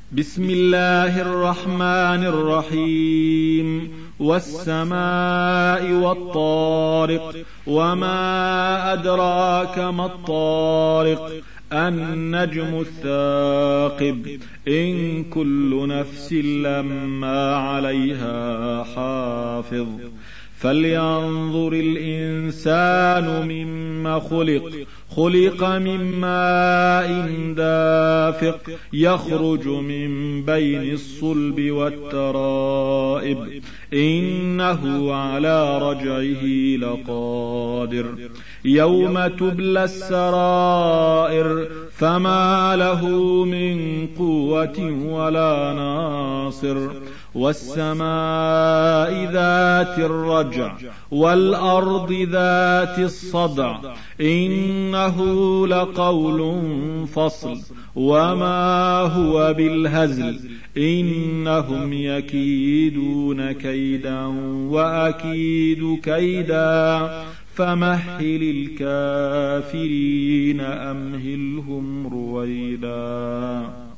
بسم الله الرحمن الرحيم. والسماء والطارق وما أدراك ما الطارق النجم الثاقب إن كل نفس لما عليها حافظ فلينظر الإنسان مما خلق من ماء دافق يخرج من بين الصلب والترائب إنه على رجعه لقادر يوم تبلى السرائر فما له من قوة ولا ناصر والسماء ذات الرجع والأرض ذات الصدع إنه لقول فصل وما هو بالهزل إنهم يكيدون كيدا وأكيد كيدا فمهل الكافرين أمهلهم رويدا.